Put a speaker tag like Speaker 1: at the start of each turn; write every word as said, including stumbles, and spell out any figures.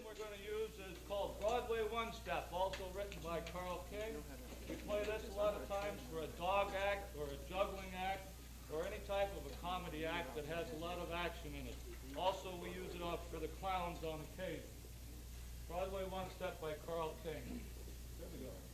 Speaker 1: we're going to use is called Broadway One Step, also written by Carl King. We play this a lot of times for a dog act or a juggling act or any type of a comedy act that has a lot of action in it. Also, we use it up for the clowns on occasion. Broadway One Step by Carl King. Here we go.